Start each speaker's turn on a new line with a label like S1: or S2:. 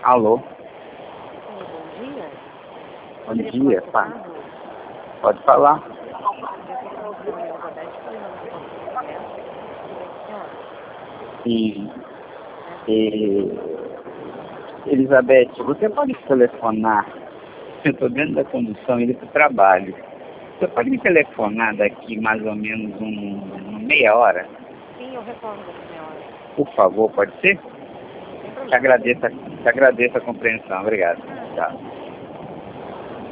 S1: Alô?
S2: Bom dia.
S1: Bom dia, pá. Pode falar. Sim. Elizabeth, você pode telefonar? Eu estou dentro da condução indo para o trabalho. Você pode me telefonar daqui mais ou menos uma meia hora?
S2: Sim, eu retorno daqui meia hora.
S1: Por favor, pode ser?
S2: Sem problema.
S1: Te agradeço a compreensão. Obrigado. Tchau.